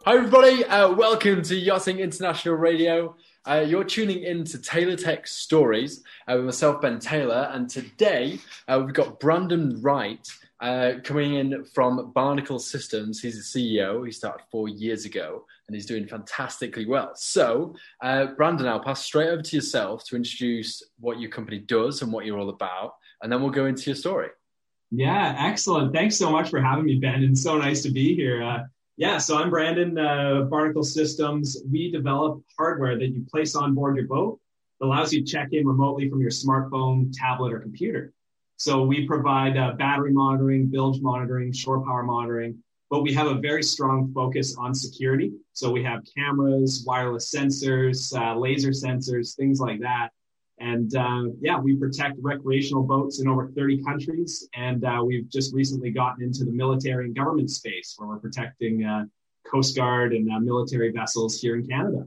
Hi, everybody. Welcome to Yachting International Radio. You're tuning in to Taylor Tech Stories with myself, Ben Taylor. And today we've got Brandon Wright coming in from Barnacle Systems. He's the CEO. He started 4 years ago and he's doing fantastically well. So, Brandon, I'll pass straight over to yourself to introduce what your company does and what you're all about. And then we'll go into your story. Yeah, excellent. Thanks so much for having me, Ben. And so nice to be here. So I'm Brandon, Barnacle Systems. We develop hardware that you place on board your boat that allows you to check in remotely from your smartphone, tablet, or computer. So we provide battery monitoring, bilge monitoring, shore power monitoring, but we have a very strong focus on security. So we have cameras, wireless sensors, laser sensors, things like that. And we protect recreational boats in over 30 countries. And we've just recently gotten into the military and government space where we're protecting Coast Guard and military vessels here in Canada.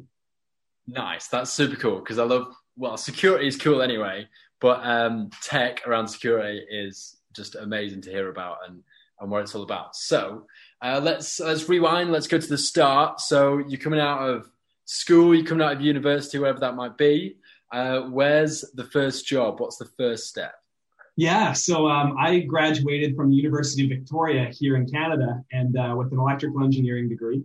Nice. That's super cool because security is cool anyway, but tech around security is just amazing to hear about and what it's all about. So let's rewind. Let's go to the start. So you're coming out of school, you're coming out of university, wherever that might be. Where's the first job? What's the first step? Yeah, so I graduated from the University of Victoria here in Canada and with an electrical engineering degree.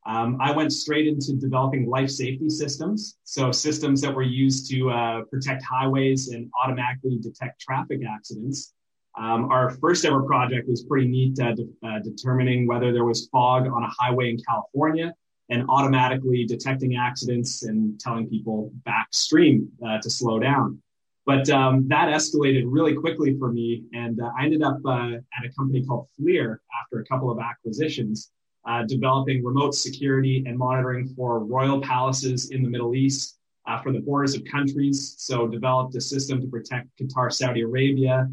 I went straight into developing life safety systems. So systems that were used to protect highways and automatically detect traffic accidents. Our first ever project was pretty neat, determining whether there was fog on a highway in California and automatically detecting accidents and telling people backstream to slow down. But that escalated really quickly for me. And I ended up at a company called FLIR after a couple of acquisitions, developing remote security and monitoring for royal palaces in the Middle East, for the borders of countries. So developed a system to protect Qatar, Saudi Arabia,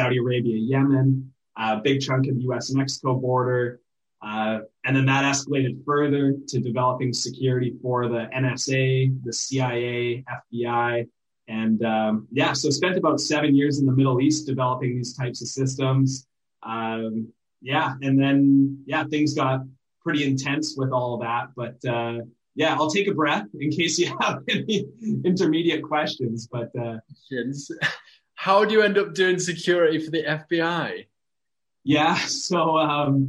Yemen, a big chunk of the US-Mexico border. And then that escalated further to developing security for the NSA, the CIA, FBI. And so spent about 7 years in the Middle East developing these types of systems. And then things got pretty intense with all of that. But I'll take a breath in case you have any intermediate questions. But how do you end up doing security for the FBI? Yeah, so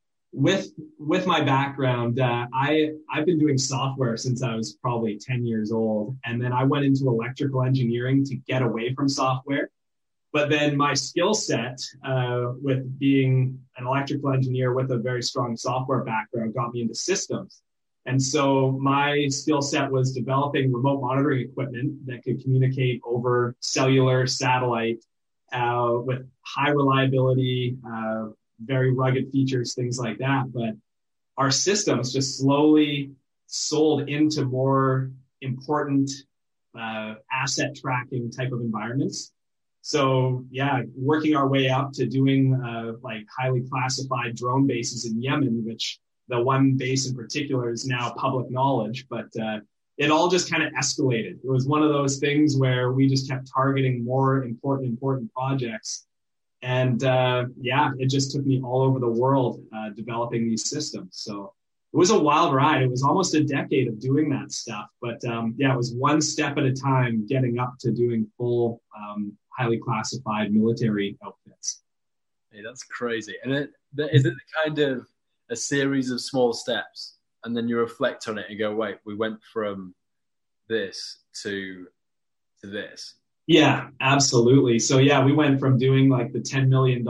with my background, I've been doing software since I was probably 10 years old. And then I went into electrical engineering to get away from software. But then my skill set with being an electrical engineer with a very strong software background got me into systems. And so my skill set was developing remote monitoring equipment that could communicate over cellular, satellite, with high reliability, very rugged features, things like that. But our systems just slowly sold into more important asset tracking type of environments. So working our way up to doing highly classified drone bases in Yemen, which the one base in particular is now public knowledge, but it all just kind of escalated. It was one of those things where we just kept targeting more important projects. And it just took me all over the world developing these systems. So it was a wild ride. It was almost a decade of doing that stuff. But it was one step at a time getting up to doing full, highly classified military outfits. Hey, that's crazy. And is it kind of a series of small steps? And then you reflect on it and go, wait, we went from this to this. Yeah, absolutely. So we went from doing like the $10 million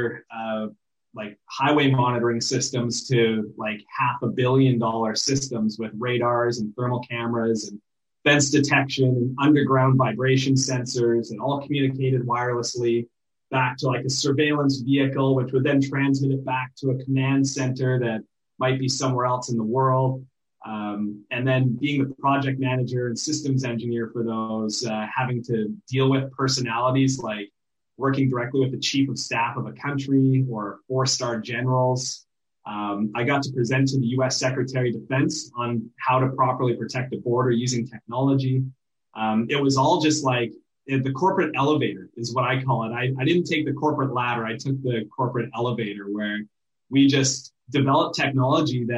highway monitoring systems to like $500 million systems with radars and thermal cameras and fence detection and underground vibration sensors and all communicated wirelessly back to like a surveillance vehicle, which would then transmit it back to a command center that might be somewhere else in the world. And then being the project manager and systems engineer for those, having to deal with personalities like working directly with the chief of staff of a country or 4-star generals. I got to present to the U.S. Secretary of Defense on how to properly protect the border using technology. It was all just like the corporate elevator is what I call it. I didn't take the corporate ladder. I took the corporate elevator where we just developed technology that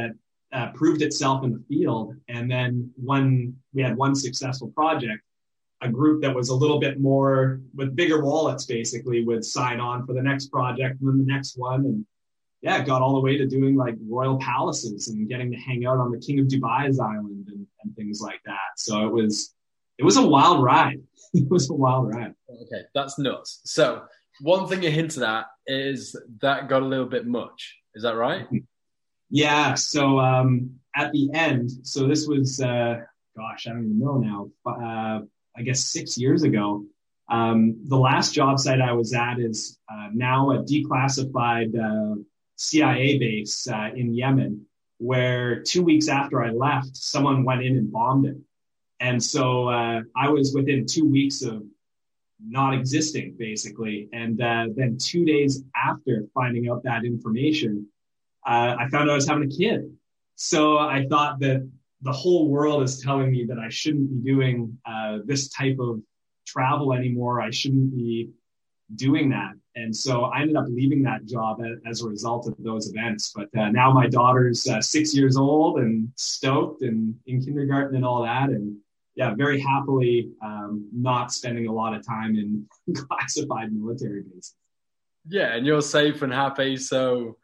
proved itself in the field. And then when we had one successful project, a group that was a little bit more with bigger wallets basically would sign on for the next project and then the next one. And yeah, it got all the way to doing like royal palaces and getting to hang out on the King of Dubai's island and things like that. So it was a wild ride. It was a wild ride. Okay, that's nuts. So one thing you hinted at is that got a little bit much. Is that right? Yeah. So at the end, so this was, I don't even know now, I guess 6 years ago. The last job site I was at is now a declassified CIA base in Yemen, where 2 weeks after I left, someone went in and bombed it. And so I was within 2 weeks of not existing, basically. And then 2 days after finding out that information, I found out I was having a kid. So I thought that the whole world is telling me that I shouldn't be doing this type of travel anymore. I shouldn't be doing that. And so I ended up leaving that job as a result of those events. But now my daughter's 6 years old and stoked and in kindergarten and all that. And yeah, very happily not spending a lot of time in classified military bases. Yeah, and you're safe and happy. So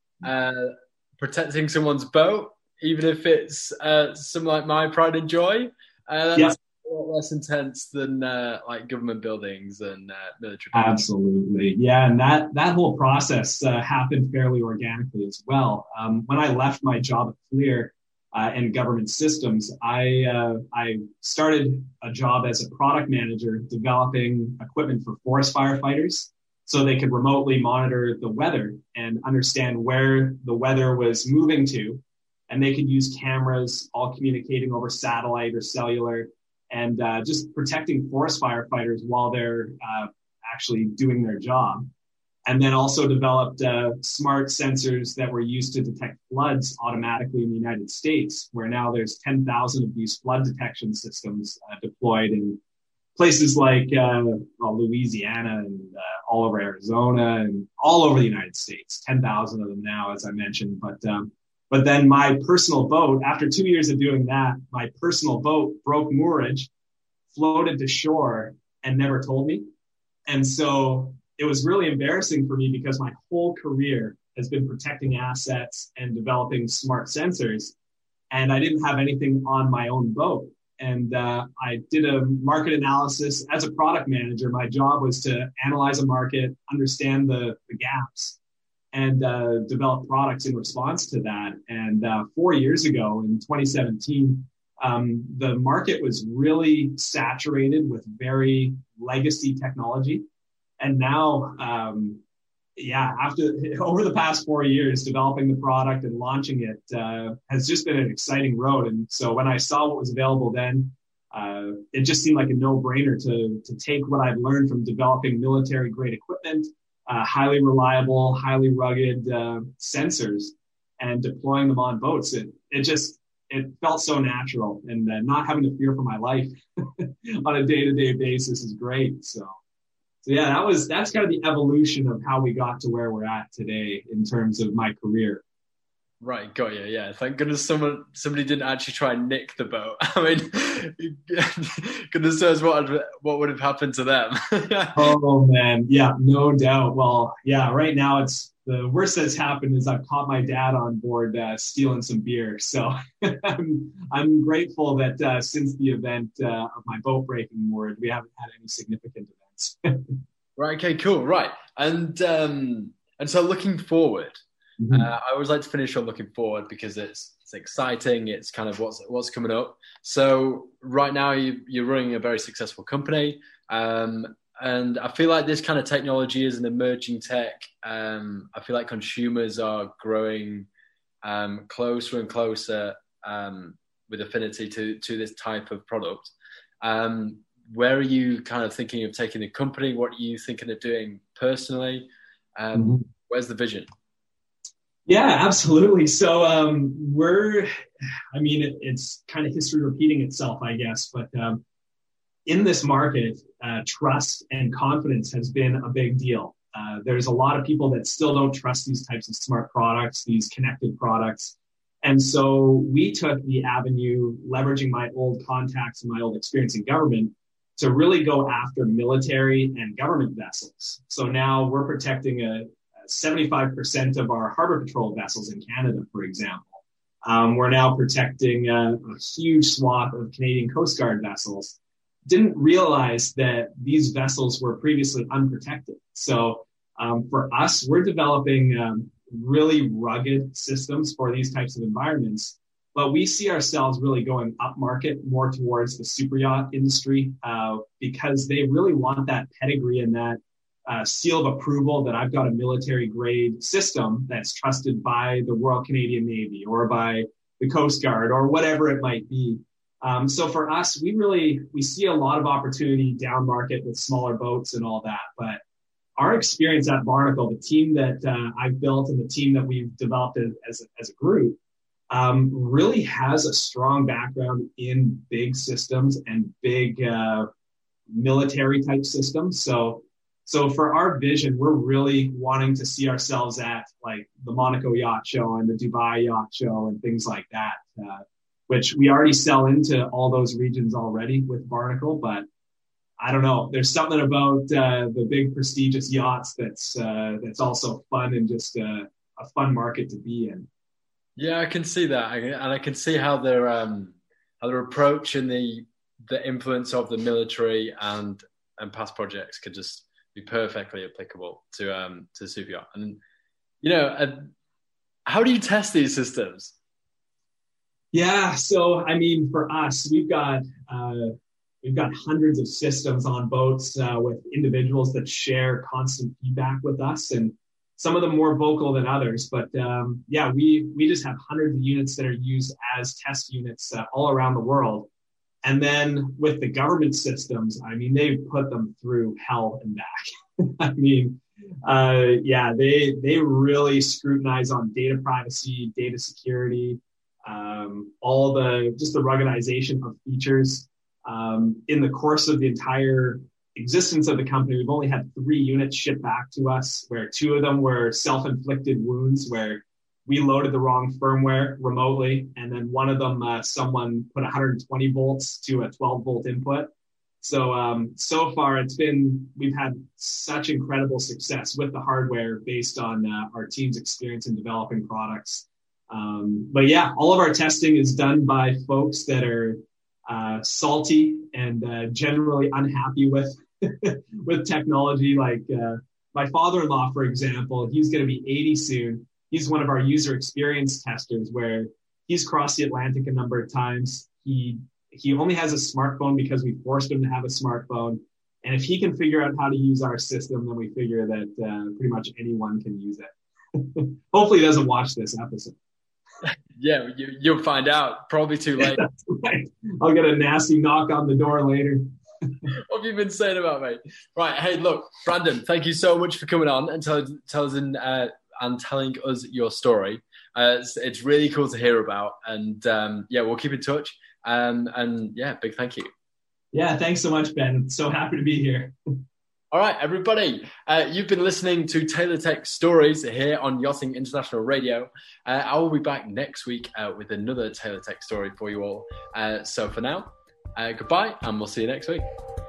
protecting someone's boat, even if it's something like my pride and joy, that's a lot less intense than like government buildings and military buildings. Absolutely. Yeah, and that whole process happened fairly organically as well. When I left my job at FLIR in government systems, I started a job as a product manager developing equipment for forest firefighters so they could remotely monitor the weather and understand where the weather was moving to. And they could use cameras all communicating over satellite or cellular and just protecting forest firefighters while they're actually doing their job. And then also developed smart sensors that were used to detect floods automatically in the United States, where now there's 10,000 of these flood detection systems deployed in places like Louisiana and all over Arizona and all over the United States. 10,000 of them now, as I mentioned. But then my personal boat, after 2 years of doing that, my personal boat broke moorage, floated to shore, and never told me. And so it was really embarrassing for me because my whole career has been protecting assets and developing smart sensors. And I didn't have anything on my own boat. And I did a market analysis. As a product manager, my job was to analyze a market, understand the gaps, and develop products in response to that. And 4 years ago, in 2017, the market was really saturated with very legacy technology. And now, over the past 4 years, developing the product and launching it has just been an exciting road. And so when I saw what was available then, it just seemed like a no-brainer to take what I've learned from developing military-grade equipment, highly reliable, highly rugged sensors, and deploying them on boats. It felt so natural, and not having to fear for my life on a day-to-day basis is great. So yeah, that's kind of the evolution of how we got to where we're at today in terms of my career. Right, got you. Yeah, thank goodness somebody didn't actually try and nick the boat. I mean, goodness knows what would have happened to them. Oh man, yeah, no doubt. Well, yeah, right now it's the worst that's happened is I've caught my dad on board stealing some beer. So I'm grateful that since the event of my boat breaking moored, we haven't had any significant events. Right. Okay. Cool. Right. And so looking forward. Mm-hmm. I always like to finish on looking forward because it's exciting. It's kind of what's coming up. So right now you're running a very successful company, and I feel like this kind of technology is an emerging tech. I feel like consumers are growing closer and closer with affinity to this type of product. Where are you kind of thinking of taking the company? What are you thinking of doing personally? Where's the vision? Yeah, absolutely. So it's kind of history repeating itself, I guess. But in this market, trust and confidence has been a big deal. There's a lot of people that still don't trust these types of smart products, these connected products. And so we took the avenue, leveraging my old contacts and my old experience in government, to really go after military and government vessels. So now we're protecting 75% of our harbor patrol vessels in Canada, for example. We're now protecting a huge swath of Canadian Coast Guard vessels. Didn't realize that these vessels were previously unprotected. So for us, we're developing really rugged systems for these types of environments, but we see ourselves really going upmarket more towards the super yacht industry because they really want that pedigree and that seal of approval that I've got a military grade system that's trusted by the Royal Canadian Navy or by the Coast Guard or whatever it might be. So for us, we see a lot of opportunity down market with smaller boats and all that, but our experience at Barnacle, the team that I've built and the team that we've developed as a group, really has a strong background in big systems and big military type systems. So for our vision, we're really wanting to see ourselves at like the Monaco Yacht Show and the Dubai Yacht Show and things like that, which we already sell into all those regions already with Barnacle, but I don't know. There's something about the big prestigious yachts that's also fun and just a fun market to be in. Yeah, I can see that, and I can see how their approach and the influence of the military and past projects could just be perfectly applicable to super yacht. And how do you test these systems? Yeah, so I mean, for us, we've got hundreds of systems on boats with individuals that share constant feedback with us, and some of them more vocal than others. But we just have hundreds of units that are used as test units all around the world. And then with the government systems, I mean, they've put them through hell and back. I mean, they really scrutinize on data privacy, data security, all the ruggedization of features. In the course of the entire existence of the company, we've only had 3 units shipped back to us, where 2 of them were self-inflicted wounds where we loaded the wrong firmware remotely. And then one of them, someone put 120 volts to a 12 volt input. So far we've had such incredible success with the hardware based on our team's experience in developing products. But yeah, all of our testing is done by folks that are salty and generally unhappy with with technology. Like my father-in-law, for example, he's going to be 80 soon. He's one of our user experience testers, where he's crossed the Atlantic a number of times. He only has a smartphone because we forced him to have a smartphone. And if he can figure out how to use our system, then we figure that pretty much anyone can use it. Hopefully he doesn't watch this episode. Yeah, you'll find out. Probably too late. That's right. I'll get a nasty knock on the door later. What have you been saying about me? Right. Hey, look, Brandon, thank you so much for coming on and telling us your story. It's really cool to hear about. And we'll keep in touch. Big thank you. Yeah, thanks so much, Ben. So happy to be here. All right, everybody. You've been listening to Taylor Tech Stories here on Yachting International Radio. I will be back next week with another Taylor Tech story for you all. So for now, goodbye, and we'll see you next week.